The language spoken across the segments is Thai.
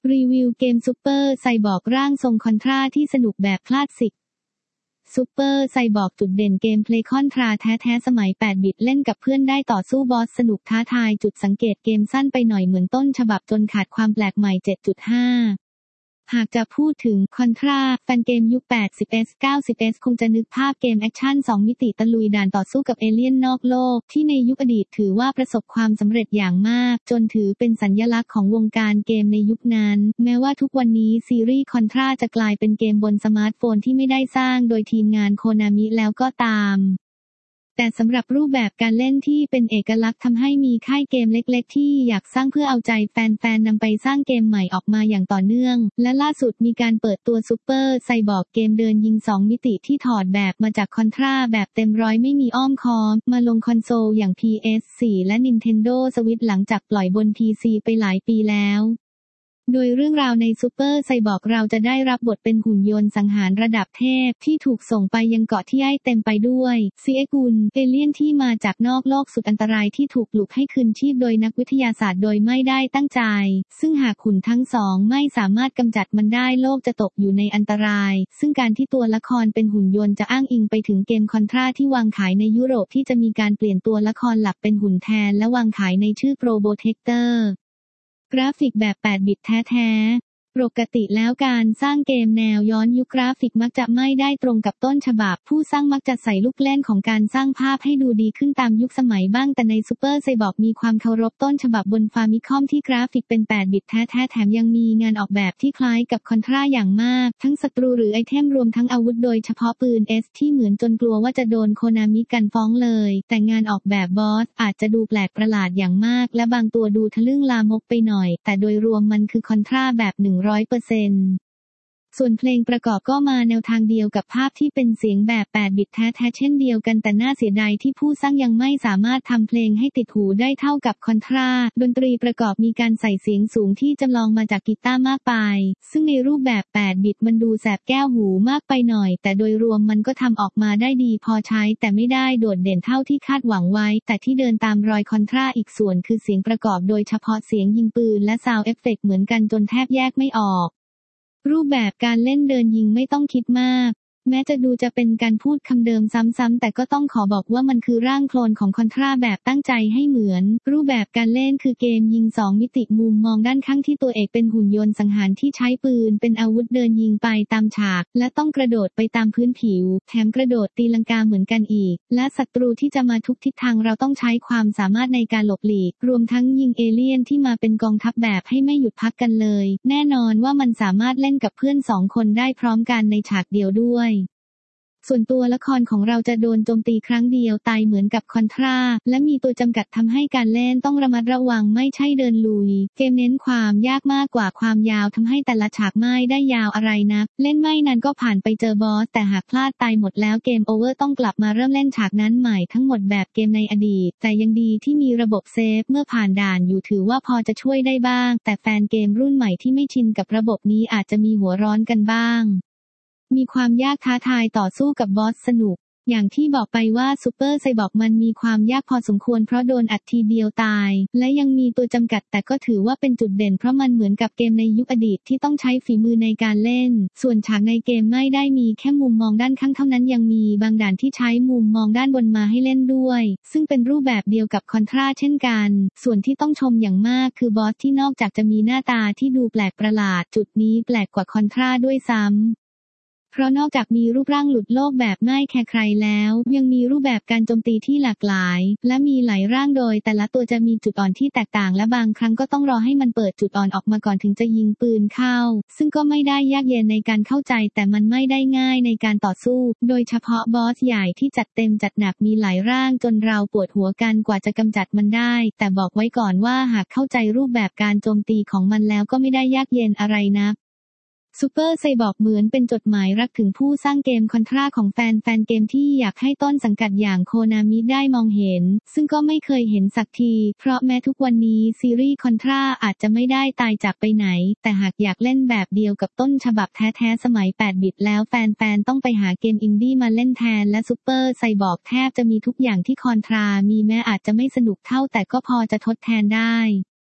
รีวิวเกมซูเปอร์ไซบอร์กร่างทรงคอนทราที่สนุกแบบคลาสสิกซูเปอร์ไซบอร์กจุดเด่นเกมเพลย์คอนทราแท้ๆสมัย8บิตเล่นกับเพื่อนได้ต่อสู้บอสสนุกท้าทายจุดสังเกตเกมสั้นไปหน่อยเหมือนต้นฉบับจนขาดความแปลกใหม่ 7.5 หากจะพูดถึงคอนทราแฟนเกมยุค 80s 90s คงจะนึกภาพเกมแอคชั่น2มิติตะลุยด่านต่อสู้กับเอเลี่ยนนอกโลกที่ในยุคอดีตถือว่าประสบความสำเร็จอย่างมากจนถือเป็นสัญลักษณ์ของวงการเกมในยุคนั้นแม้ว่าทุกวันนี้ซีรีส์คอนทราจะกลายเป็นเกมบนสมาร์ทโฟนที่ไม่ได้สร้างโดยทีมงานโคนามิแล้วก็ตามแต่สำหรับรูปแบบการเล่นที่เป็นเอกลักษณ์ทำให้มีค่ายเกมเล็กๆที่อยากสร้างเพื่อเอาใจแฟนๆนำไปสร้างเกมใหม่ออกมาอย่างต่อเนื่องและล่าสุดมีการเปิดตัวซูเปอร์ไซบอร์กเกมเดินยิง2มิติที่ถอดแบบมาจากคอนทราแบบเต็มร้อยไม่มีอ้อมค้อมมาลงคอนโซลอย่าง PS4 และ Nintendo Switch หลังจากปล่อยบน PC ไปหลายปีแล้วโดยเรื่องราวในซูเปอร์ไซบอร์กเราจะได้รับบทเป็นหุ่นยนต์สังหารระดับเทพที่ถูกส่งไปยังเกาะที่ไอเต็มไปด้วยซีเอกุลเอเลี่ยนที่มาจากนอกโลกสุดอันตรายที่ถูกปลุกให้คืนชีพโดยนักวิทยาศาสตร์โดยไม่ได้ตั้งใจซึ่งหากหุ่นทั้งสองไม่สามารถกำจัดมันได้โลกจะตกอยู่ในอันตรายซึ่งการที่ตัวละครเป็นหุ่นยนต์จะอ้างอิงไปถึงเกมคอนทราที่วางขายในยุโรปที่จะมีการเปลี่ยนตัวละครหลักเป็นหุ่นแทนและวางขายในชื่อ Probotectorกราฟิกแบบ8บิตแท้ๆปกติแล้วการสร้างเกมแนวย้อนยุคกราฟิกมักจะไม่ได้ตรงกับต้นฉบับผู้สร้างมักจะใส่ลูกเล่นของการสร้างภาพให้ดูดีขึ้นตามยุคสมัยบ้างแต่ในซูเปอร์ไซบอร์กมีความเคารพต้นฉบับบนฟามิคอมที่กราฟิกเป็น8บิตแท้ๆแถมยังมีงานออกแบบที่คล้ายกับคอนทราอย่างมากทั้งศัตรูหรือไอเทมรวมทั้งอาวุธโดยเฉพาะปืน S ที่เหมือนจนกลัวว่าจะโดนโคนามิกันฟ้องเลยแต่งานออกแบบบอสอาจจะดูแปลกประหลาดอย่างมากและบางตัวดูทะลึ่งลามกไปหน่อยแต่โดยรวมมันคือคอนทราแบบ 100%ส่วนเพลงประกอบก็มาแนวทางเดียวกับภาพที่เป็นเสียงแบบ8บิตแท้ๆเช่นเดียวกันแต่น่าเสียดายที่ผู้สร้างยังไม่สามารถทำเพลงให้ติดหูได้เท่ากับคอนทราดนตรีประกอบมีการใส่เสียงสูงที่จำลองมาจากกีตาร์มากไปซึ่งในรูปแบบ8บิตมันดูแสบแก้วหูมากไปหน่อยแต่โดยรวมมันก็ทำออกมาได้ดีพอใช้แต่ไม่ได้โดดเด่นเท่าที่คาดหวังไว้แต่ที่เดินตามรอยคอนทราอีกส่วนคือเสียงประกอบโดยเฉพาะเสียงยิงปืนและซาวด์เอฟเฟกต์เหมือนกันจนแทบแยกไม่ออกรูปแบบการเล่นเดินยิงไม่ต้องคิดมากแม้จะดูจะเป็นการพูดคำเดิมซ้ำๆแต่ก็ต้องขอบอกว่ามันคือร่างโคลนของคอนทราแบบตั้งใจให้เหมือนรูปแบบการเล่นคือเกมยิง2มิติมุมมองด้านข้างที่ตัวเอกเป็นหุ่นยนต์สังหารที่ใช้ปืนเป็นอาวุธเดินยิงไปตามฉากและต้องกระโดดไปตามพื้นผิวแถมกระโดดตีลังกาเหมือนกันอีกและศัตรูที่จะมาทุกทิศทางเราต้องใช้ความสามารถในการหลบหลีกรวมทั้งยิงเอเลี่ยนที่มาเป็นกองทัพแบบให้ไม่หยุดพักกันเลยแน่นอนว่ามันสามารถเล่นกับเพื่อน2คนได้พร้อมกันในฉากเดียวด้วยส่วนตัวละครของเราจะโดนโจมตีครั้งเดียวตายเหมือนกับคอนทราและมีตัวจำกัดทำให้การเล่นต้องระมัดระวังไม่ใช่เดินลุยเกมเน้นความยากมากกว่าความยาวทำให้แต่ละฉากไม่ได้ยาวอะไรนักเล่นไม่นานก็ผ่านไปเจอบอสแต่หากพลาดตายหมดแล้วเกมโอเวอร์ต้องกลับมาเริ่มเล่นฉากนั้นใหม่ทั้งหมดแบบเกมในอดีตแต่ยังดีที่มีระบบเซฟเมื่อผ่านด่านอยู่ถือว่าพอจะช่วยได้บ้างแต่แฟนเกมรุ่นใหม่ที่ไม่ชินกับระบบนี้อาจจะมีหัวร้อนกันบ้างมีความยากท้าทายต่อสู้กับบอสสนุกอย่างที่บอกไปว่าซูเปอร์ไซบอร์กมันมีความยากพอสมควรเพราะโดนอัดทีเดียวตายและยังมีตัวจำกัดแต่ก็ถือว่าเป็นจุดเด่นเพราะมันเหมือนกับเกมในยุคอดีตที่ต้องใช้ฝีมือในการเล่นส่วนฉากในเกมไม่ได้มีแค่มุมมองด้านข้างเท่านั้นยังมีบางด่านที่ใช้มุมมองด้านบนมาให้เล่นด้วยซึ่งเป็นรูปแบบเดียวกับคอนทราเช่นกันส่วนที่ต้องชมอย่างมากคือบอสที่นอกจากจะมีหน้าตาที่ดูแปลกประหลาดจุดนี้แปลกกว่าคอนทราด้วยซ้ำเพราะนอกจากมีรูปร่างหลุดโลกแบบไม่แคร์ใครแล้วยังมีรูปแบบการโจมตีที่หลากหลายและมีหลายร่างโดยแต่ละตัวจะมีจุดอ่อนที่แตกต่างและบางครั้งก็ต้องรอให้มันเปิดจุดอ่อนออกมาก่อนถึงจะยิงปืนเข้าซึ่งก็ไม่ได้ยากเย็นในการเข้าใจแต่มันไม่ได้ง่ายในการต่อสู้โดยเฉพาะบอสใหญ่ที่จัดเต็มจัดหนักมีหลายร่างจนเราปวดหัวกันกว่าจะกำจัดมันได้แต่บอกไว้ก่อนว่าหากเข้าใจรูปแบบการโจมตีของมันแล้วก็ไม่ได้ยากเย็นอะไรนักซูเปอร์ไซบอร์กเหมือนเป็นจดหมายรักถึงผู้สร้างเกมคอนทราของแฟนเกมที่อยากให้ต้นสังกัดอย่างโคนามิได้มองเห็นซึ่งก็ไม่เคยเห็นสักทีเพราะแม้ทุกวันนี้ซีรีส์คอนทราอาจจะไม่ได้ตายจากไปไหนแต่หากอยากเล่นแบบเดียวกับต้นฉบับแท้ๆสมัย8บิตแล้วแฟนๆต้องไปหาเกมอินดี้มาเล่นแทนและซูเปอร์ไซบอร์กแทบจะมีทุกอย่างที่คอนทรามีแม้อาจจะไม่สนุกเท่าแต่ก็พอจะทดแทนได้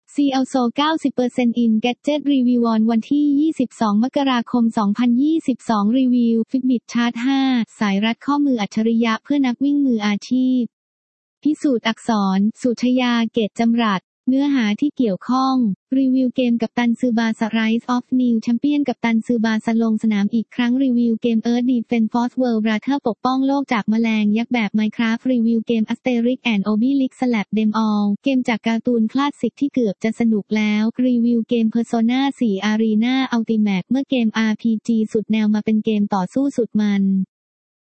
See also 90% in Gadget Review on วันที่ 22 มกราคม 2022 รีวิว Fitbit Charge 5 สายรัดข้อมืออัจฉริยะเพื่อนักวิ่งมืออาชีพ พิสูจน์อักษร สุชยา เกตจำรัด เนื้อหาที่เกี่ยวข้อง รีวิวเกมกัปตันซือบาส Rise of New Champion กัปตันซือบาสลงสนามอีกครั้งรีวิวเกม Earth Defense Force World Brother ปกป้องโลกจากแมลงยักษ์แบบ Minecraft รีวิวเกม Asterix and Obelix Slap Them All เกมจากการ์ตูนคลาสสิกที่เกือบจะสนุกแล้วรีวิวเกม Persona 4 Arena Ultimate เมื่อเกม RPG สุดแนวมาเป็นเกมต่อสู้สุดมัน